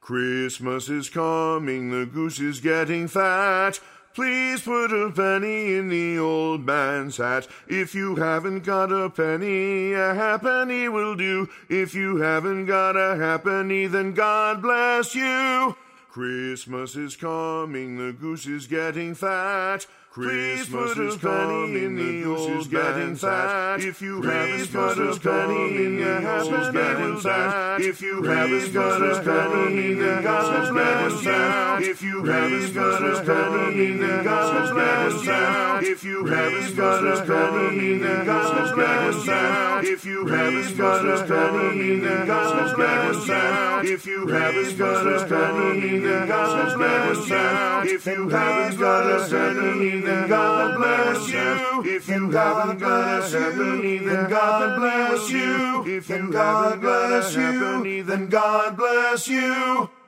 Christmas is coming, the goose is getting fat. Please put a penny in the old man's hat. If you haven't got a penny, a halfpenny will do. If you haven't got a halfpenny, then God bless you. Christmas is coming, the goose is getting fat. Christmas is coming, the goose is getting fat. If you haven't got a penny, a halfpenny will do. If you haven't got a penny, then God bless you. If you haven't got a penny, then God bless you. If you haven't got a penny, then God bless you. If you haven't got a penny, then God bless you. If you haven't got a penny, then God bless you. If you haven't got a penny, then God bless you. If you haven't got a penny, then God bless you. If you haven't got a penny, then God bless you.